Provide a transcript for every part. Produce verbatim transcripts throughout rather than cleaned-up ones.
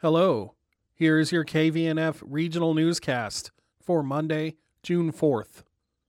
Hello, here is your K V N F regional newscast for Monday, June fourth.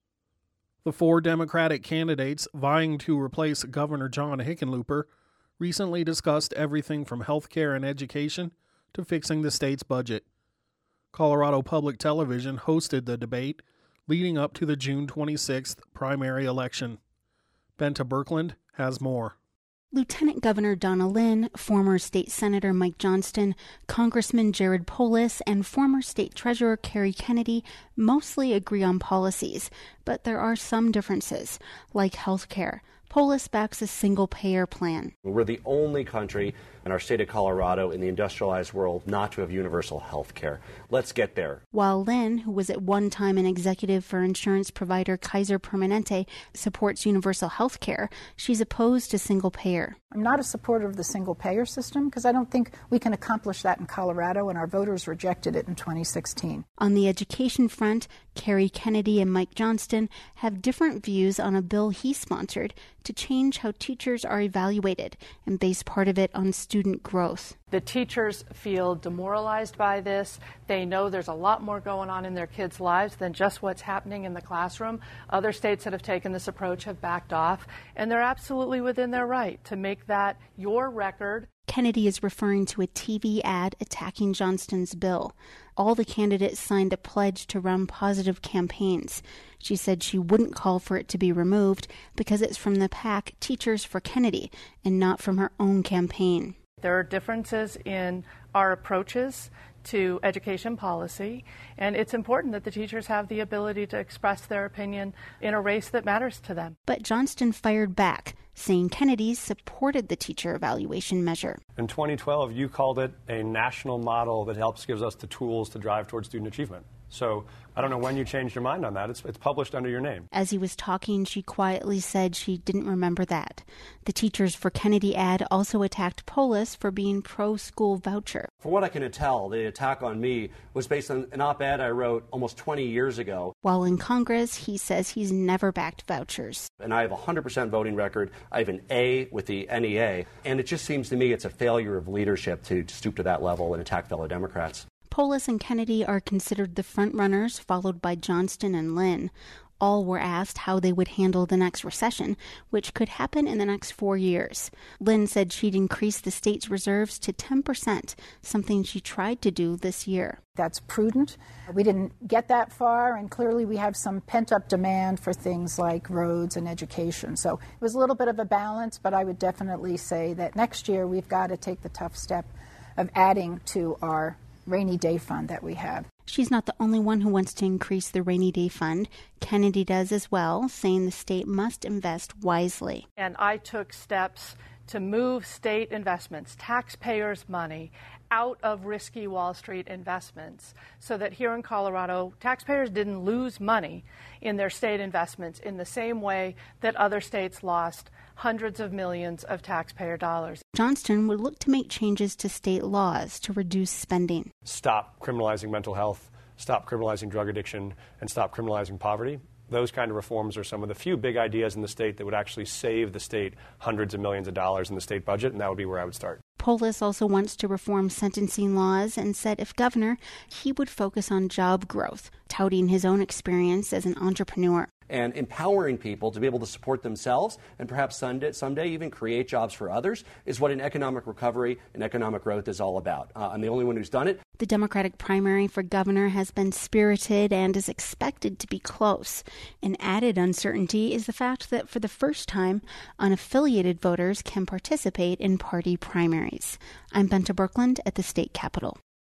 The four Democratic candidates vying to replace Governor John Hickenlooper recently discussed everything from health care and education to fixing the state's budget. Colorado Public Television hosted the debate leading up to the June twenty-sixth primary election. Benta Birkeland has more. Lieutenant Governor Donna Lynn, former State Senator Mike Johnston, Congressman Jared Polis, and former State Treasurer Kerry Kennedy mostly agree on policies, but there are some differences, like health care. Polis backs a single-payer plan. We're the only country in our state of Colorado in the industrialized world not to have universal health care. Let's get there. While Lynn, who was at one time an executive for insurance provider Kaiser Permanente, supports universal health care, she's opposed to single-payer. I'm not a supporter of the single-payer system because I don't think we can accomplish that in Colorado, and our voters rejected it in twenty sixteen. On the education front, Kerry Kennedy and Mike Johnston have different views on a bill he sponsored to change how teachers are evaluated and base part of it on student growth. The teachers feel demoralized by this. They know there's a lot more going on in their kids' lives than just what's happening in the classroom. Other states that have taken this approach have backed off, and they're absolutely within their right to make that your record. Kennedy is referring to a T V ad attacking Johnston's bill. All the candidates signed a pledge to run positive campaigns. She said she wouldn't call for it to be removed because it's from the PAC Teachers for Kennedy and not from her own campaign. There are differences in our approaches to education policy, and it's important that the teachers have the ability to express their opinion in a race that matters to them. But Johnston fired back, saying Kennedy supported the teacher evaluation measure. In twenty twelve, you called it a national model that helps gives us the tools to drive towards student achievement. So I don't know when you changed your mind on that. It's, it's published under your name. As he was talking, she quietly said she didn't remember that. The Teachers for Kennedy ad also attacked Polis for being pro-school voucher. For what I can tell, the attack on me was based on an op-ed I wrote almost twenty years ago. While in Congress, he says he's never backed vouchers. And I have a one hundred percent voting record. I have an A with the N E A. And it just seems to me it's a failure of leadership to stoop to that level and attack fellow Democrats. Polis and Kennedy are considered the front-runners, followed by Johnston and Lynn. All were asked how they would handle the next recession, which could happen in the next four years. Lynn said she'd increase the state's reserves to ten percent, something she tried to do this year. That's prudent. We didn't get that far, and clearly we have some pent-up demand for things like roads and education. So it was a little bit of a balance, but I would definitely say that next year we've got to take the tough step of adding to our rainy day fund that we have. She's not the only one who wants to increase the rainy day fund. Kennedy does as well, saying the state must invest wisely. And I took steps to move state investments, taxpayers' money, out of risky Wall Street investments so that here in Colorado, taxpayers didn't lose money in their state investments in the same way that other states lost hundreds of millions of taxpayer dollars. Johnston would look to make changes to state laws to reduce spending. Stop criminalizing mental health, stop criminalizing drug addiction, and stop criminalizing poverty. Those kind of reforms are some of the few big ideas in the state that would actually save the state hundreds of millions of dollars in the state budget, and that would be where I would start. Polis also wants to reform sentencing laws and said if governor, he would focus on job growth, touting his own experience as an entrepreneur. And empowering people to be able to support themselves and perhaps someday, someday even create jobs for others is what an economic recovery and economic growth is all about. Uh, I'm the only one who's done it. The Democratic primary for governor has been spirited and is expected to be close. An added uncertainty is the fact that for the first time, unaffiliated voters can participate in party primaries. I'm Benta Birkeland at the state capitol.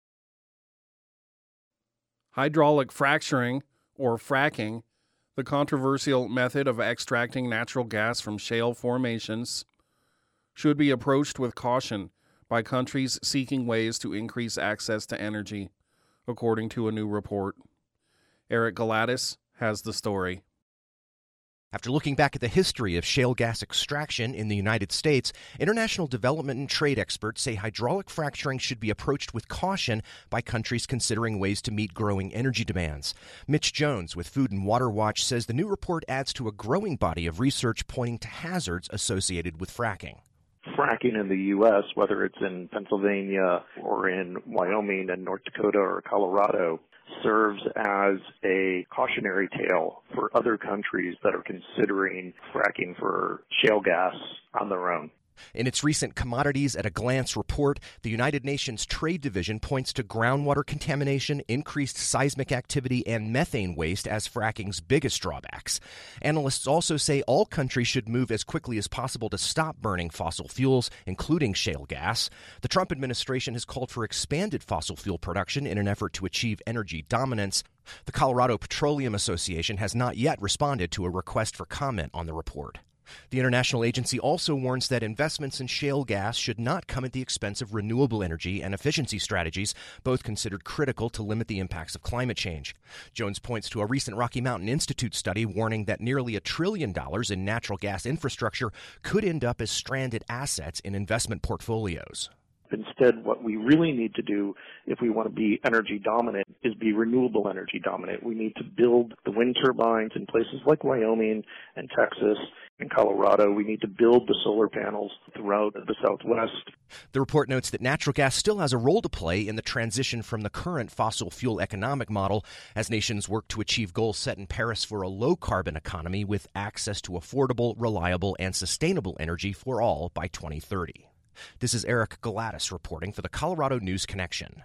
Hydraulic fracturing, or fracking, the controversial method of extracting natural gas from shale formations, should be approached with caution by countries seeking ways to increase access to energy, according to a new report. Eric Galatis has the story. After looking back at the history of shale gas extraction in the United States, international development and trade experts say hydraulic fracturing should be approached with caution by countries considering ways to meet growing energy demands. Mitch Jones with Food and Water Watch says the new report adds to a growing body of research pointing to hazards associated with fracking. fracking in the U S, whether it's in Pennsylvania or in Wyoming and North Dakota or Colorado, serves as a cautionary tale for other countries that are considering fracking for shale gas on their own. In its recent Commodities at a Glance report, the United Nations Trade Division points to groundwater contamination, increased seismic activity, and methane waste as fracking's biggest drawbacks. Analysts also say all countries should move as quickly as possible to stop burning fossil fuels, including shale gas. The Trump administration has called for expanded fossil fuel production in an effort to achieve energy dominance. The Colorado Petroleum Association has not yet responded to a request for comment on the report. The international agency also warns that investments in shale gas should not come at the expense of renewable energy and efficiency strategies, both considered critical to limit the impacts of climate change. Jones points to a recent Rocky Mountain Institute study warning that nearly a trillion dollars in natural gas infrastructure could end up as stranded assets in investment portfolios. Instead, what we really need to do if we want to be energy dominant is be renewable energy dominant. We need to build the wind turbines in places like Wyoming and Texas and Colorado. We need to build the solar panels throughout the Southwest. The report notes that natural gas still has a role to play in the transition from the current fossil fuel economic model as nations work to achieve goals set in Paris for a low-carbon economy with access to affordable, reliable, and sustainable energy for all by twenty thirty. This is Eric Galatis reporting for the Colorado News Connection.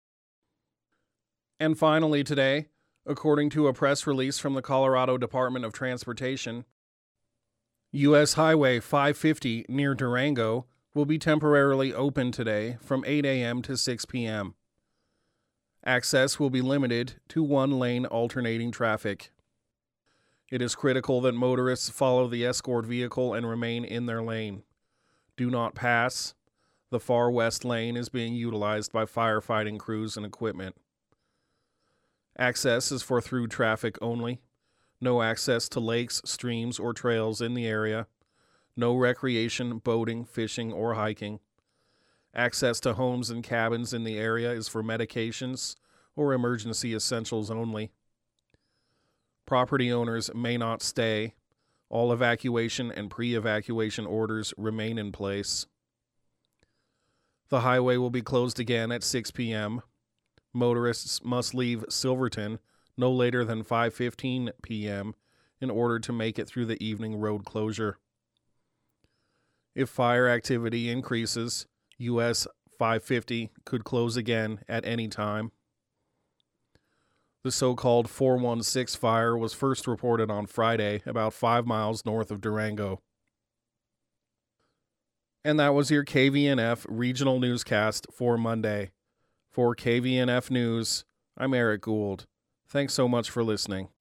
And finally today, according to a press release from the Colorado Department of Transportation, U S Highway five fifty near Durango will be temporarily open today from eight a.m. to six p.m. Access will be limited to one-lane alternating traffic. It is critical that motorists follow the escort vehicle and remain in their lane. Do not pass. The far west lane is being utilized by firefighting crews and equipment. Access is for through traffic only. No access to lakes, streams, or trails in the area. No recreation, boating, fishing, or hiking. Access to homes and cabins in the area is for medications or emergency essentials only. Property owners may not stay. All evacuation and pre-evacuation orders remain in place. The highway will be closed again at six p.m. Motorists must leave Silverton no later than five fifteen p.m. in order to make it through the evening road closure. If fire activity increases, U S five fifty could close again at any time. The so-called four one six fire was first reported on Friday, about five miles north of Durango. And that was your K V N F Regional Newscast for Monday. For K V N F News, I'm Eric Gould. Thanks so much for listening.